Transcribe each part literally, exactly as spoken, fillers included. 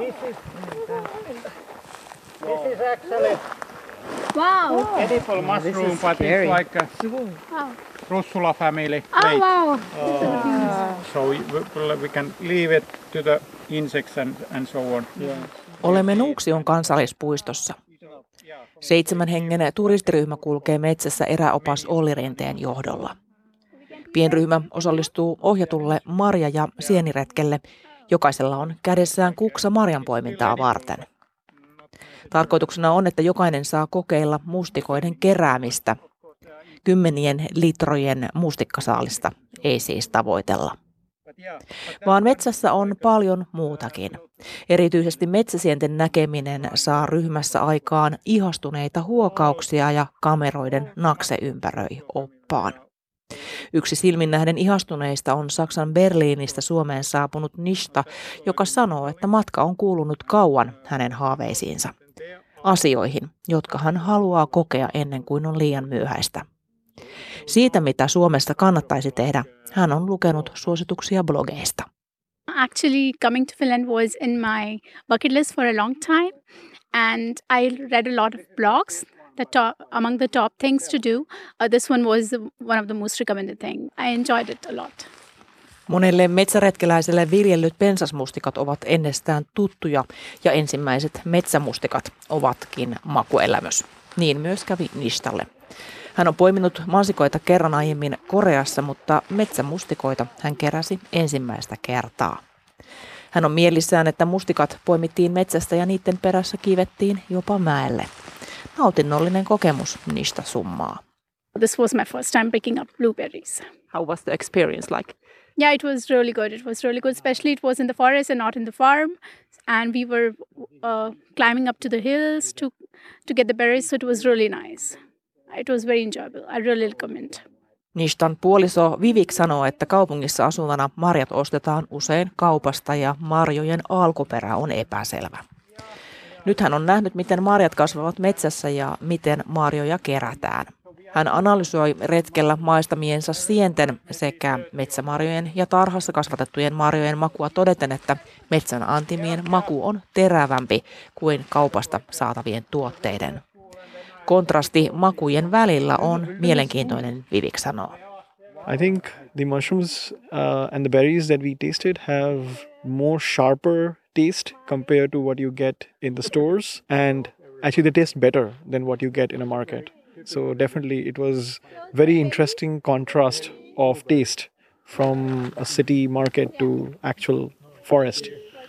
this is this is actually wow. edible mushroom, but scary. it's like a Wow. Russula family. Oh plate. wow. So we, we can leave it to the insects and, and so on. Yeah. Olemme Nuuksion kansallispuistossa. Seitsemän hengen turistiryhmä kulkee metsässä eräopas Olli Rinteen johdolla. Pienryhmä osallistuu ohjatulle marja- ja sieniretkelle. Jokaisella on kädessään kuksa marjanpoimintaa varten. Tarkoituksena on, että jokainen saa kokeilla mustikoiden keräämistä. Kymmenien litrojen mustikkasaalista ei siis tavoitella. Vaan metsässä on paljon muutakin. Erityisesti metsäsienten näkeminen saa ryhmässä aikaan ihastuneita huokauksia ja kameroiden nakse ympäröi oppaan. Yksi silminnähden ihastuneista on Saksan Berliinistä Suomeen saapunut Nishta, joka sanoo, että matka on kuulunut kauan hänen haaveisiinsa. Asioihin, jotka hän haluaa kokea ennen kuin on liian myöhäistä. Siitä, mitä Suomessa kannattaisi tehdä, hän on lukenut suosituksia blogeista. Actually, coming to Finland was in my bucket list for a long time, and I read a lot of blogs. The top, among the top things to do, uh, this one was one of the most recommended thing. I enjoyed it a lot. Monelle metsäretkeläiselle viljellyt pensasmustikat ovat ennestään tuttuja ja ensimmäiset metsämustikat ovatkin makuelämys. Niin myös kävi Nishtalle. Hän on poiminut mansikoita kerran aiemmin Koreassa, mutta metsämustikoita hän keräsi ensimmäistä kertaa. Hän on mielissään, että mustikat poimittiin metsästä ja niiden perässä kiivettiin jopa mäelle. Nautinnollinen kokemus, Nishta summaa. This was my first time picking up blueberries. How was the experience like? Yeah, it was really good. It was really good, especially it was in the forest and not in the farm. And we were uh, climbing up to the hills to to get the berries, so it was really nice. It was very enjoyable. I really recommend. Nishtan puoliso Vivik sanoo, että kaupungissa asuvana marjat ostetaan usein kaupasta ja marjojen alkuperä on epäselvä. Nyt hän on nähnyt, miten marjat kasvavat metsässä ja miten marjoja kerätään. Hän analysoi retkellä maistamiensa sienten sekä metsämarjojen ja tarhassa kasvatettujen marjojen makua todeten, että metsän antimien maku on terävämpi kuin kaupasta saatavien tuotteiden. Kontrasti makujen välillä on mielenkiintoinen, Vivik sanoo. I think the mushrooms uh, and the berries that we tasted have more sharper taste compared to what you get in the stores, and actually they taste better than what you get in a market. So definitely it was very interesting contrast of taste from a city market to actual forest.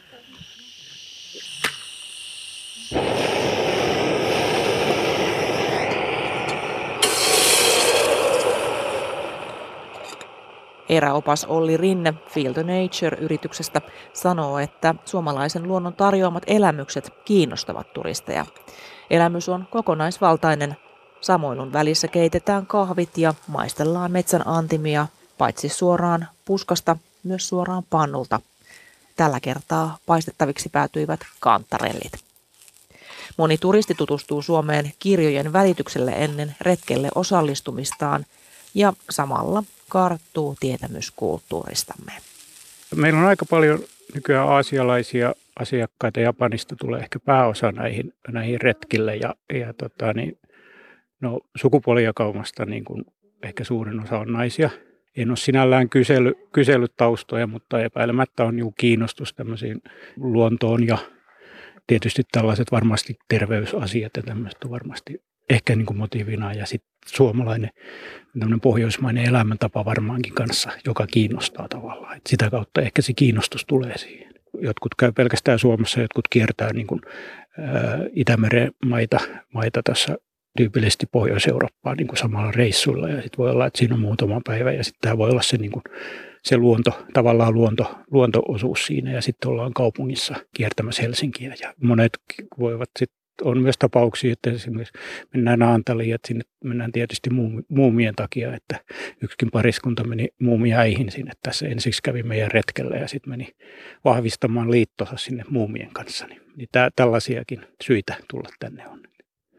Eräopas Olli Rinne Feel the Nature-yrityksestä sanoo, että suomalaisen luonnon tarjoamat elämykset kiinnostavat turisteja. Elämys on kokonaisvaltainen. Samoilun välissä keitetään kahvit ja maistellaan metsän antimia, paitsi suoraan puskasta, myös suoraan pannulta. Tällä kertaa paistettaviksi päätyivät kantarellit. Moni turisti tutustuu Suomeen kirjojen välitykselle ennen retkelle osallistumistaan ja samalla karttuu tietämys kulttuuristamme. Meillä on aika paljon nykyään aasialaisia asiakkaita. Japanista tulee ehkä pääosa näihin, näihin retkille ja, ja tota, niin, no, sukupuolijakaumasta niin kuin ehkä suurin osa on naisia. En ole sinällään kysely, kysellyt taustoja, mutta epäilemättä on juu kiinnostus tämmöisiin luontoon ja tietysti tällaiset varmasti terveysasiat ja tämmöiset on varmasti ehkä niin kuin motiivina ja sitten suomalainen tämmöinen pohjoismainen elämäntapa varmaankin kanssa, joka kiinnostaa tavallaan. Et sitä kautta ehkä se kiinnostus tulee siihen. Jotkut käy pelkästään Suomessa, jotkut kiertää niin kuin, ää, Itämeren maita, maita tässä tyypillisesti Pohjois-Eurooppaan niin kuin samalla reissuilla ja sitten voi olla, että siinä on muutama päivä ja sitten tämä voi olla se, niin kuin, se luonto, tavallaan luonto, luonto-osuus siinä ja sitten ollaan kaupungissa kiertämässä Helsinkiä ja monet voivat sitten on myös tapauksia, että esimerkiksi mennään Naantaliin, että sinne mennään tietysti muumien takia, että yksikin pariskunta meni muumiäihin sinne tässä. Ensiksi kävi meidän retkellä ja sitten meni vahvistamaan liittonsa sinne muumien kanssa. Niin tää, tällaisiakin syitä tulla tänne on.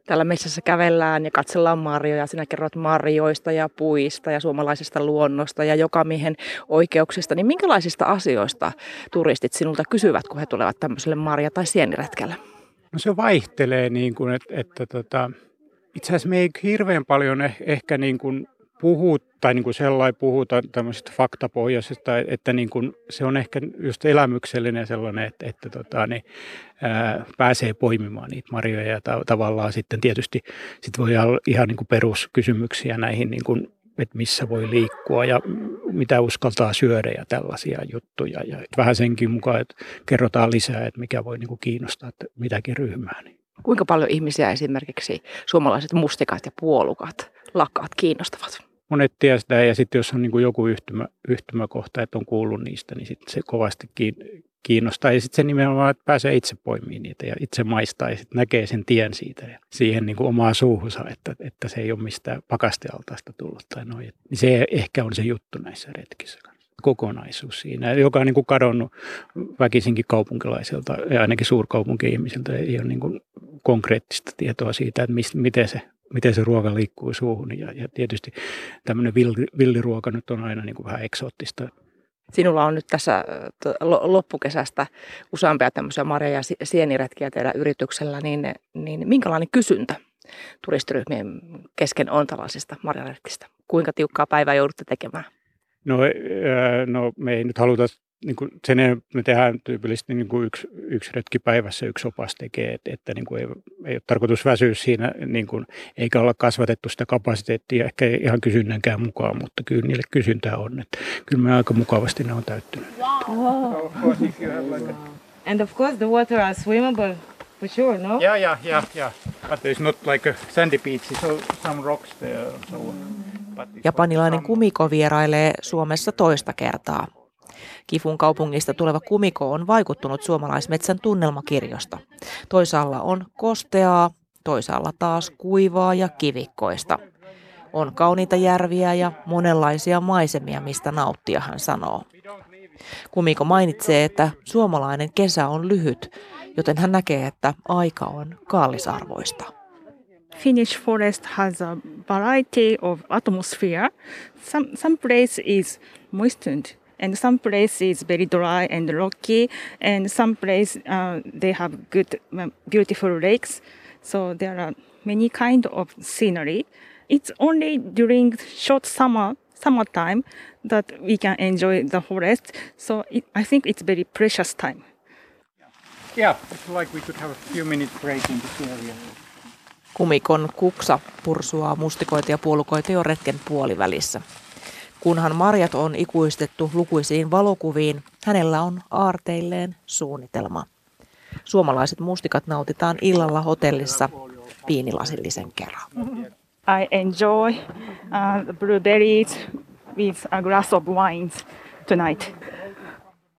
Täällä metsässä kävellään ja katsellaan marjoja. Sinä kerrot marjoista ja puista ja suomalaisesta luonnosta ja jokamiehen oikeuksista. Niin minkälaisista asioista turistit sinulta kysyvät, kun he tulevat tämmöiselle marja- tai sieniretkelle? No se vaihtelee, niin kuin, että, että tota, itse asiassa me ei hirveän paljon eh, ehkä niin kuin puhu, tai niin kuin sellainen puhuta tämmöisestä faktapohjaisesta, että niin kuin se on ehkä just elämyksellinen sellainen, että, että tota, niin, ää, pääsee poimimaan niitä marjoja ja ta- tavallaan sitten tietysti sit voi olla ihan niin kuin peruskysymyksiä näihin, niin kuin, että missä voi liikkua ja mitä uskaltaa syödä ja tällaisia juttuja. Ja vähän senkin mukaan, että kerrotaan lisää, että mikä voi niin kuin kiinnostaa että mitäkin ryhmää. Niin. Kuinka paljon ihmisiä esimerkiksi suomalaiset mustikat ja puolukat, lakkaat kiinnostavat? Monet tiedät sitä ja sitten jos on niin kuin joku yhtymä, yhtymäkohta, että on kuullut niistä, niin sitten se kovasti kiinnostaa. Ja sitten se nimenomaan, että pääsee itse poimimaan niitä ja itse maistaa ja sitten näkee sen tien siitä ja siihen niin kuin omaa suuhunsa, että, että se ei ole mistään pakastealtaasta tullut tai noin. Niin se ehkä on se juttu näissä retkissä. Kokonaisuus siinä, joka on niin kuin kadonnut väkisinkin kaupunkilaiselta ja ainakin suurkaupunki-ihmisiltä ei ole niin kuin konkreettista tietoa siitä, että mistä, miten, se, miten se ruoka liikkuu suuhun. Ja, ja tietysti tämmöinen villi, villiruoka nyt on aina niin kuin vähän eksoottista. Sinulla on nyt tässä loppukesästä useampia tämmöisiä marja- ja sieniretkiä teidän yrityksellä, niin, niin minkälainen kysyntä turistiryhmien kesken on tällaisista marjaretkistä? Kuinka tiukkaa päivää joudutte tekemään? No, no me ei nyt haluta, niin kuin sen me tehdään tyypillisesti niin kuin yksi, yksi retki päivässä, yksi opas tekee, että, että niin kuin ei, ei ole tarkoitus väsyä siinä, niin kuin, eikä olla kasvatettu sitä kapasiteettia ehkä ihan kysynnänkään mukaan, mutta kyllä niille kysyntää on, että kyllä me aika mukavasti ne on täyttynyt. Wow. And of course the water are swimmable for sure, no? Yeah, yeah, yeah, yeah. But there's not like a sandy beach, so some rocks there. So. Japanilainen Kumiko vierailee Suomessa toista kertaa. Kifun kaupungista tuleva Kumiko on vaikuttunut suomalaismetsän tunnelmakirjosta. Toisaalla on kosteaa, toisaalla taas kuivaa ja kivikkoista. On kauniita järviä ja monenlaisia maisemia, mistä nauttia, hän sanoo. Kumiko mainitsee, että suomalainen kesä on lyhyt, joten hän näkee, että aika on kallisarvoista. Finnish forest has a variety of atmosphere. Some some place is moistened, and some place is very dry and rocky, and some place uh, they have good, um, beautiful lakes. So there are many kind of scenery. It's only during short summer summertime that we can enjoy the forest. So it, I think it's very precious time. Yeah, it's like we could have a few minutes break in this area. Kumikon kuksa pursuaa mustikoita ja puolukoita jo retken puolivälissä. Kunhan marjat on ikuistettu lukuisiin valokuviin, hänellä on aarteilleen suunnitelma. Suomalaiset mustikat nautitaan illalla hotellissa viinilasillisen kerran. I enjoy uh, the blueberries with a glass of wine tonight.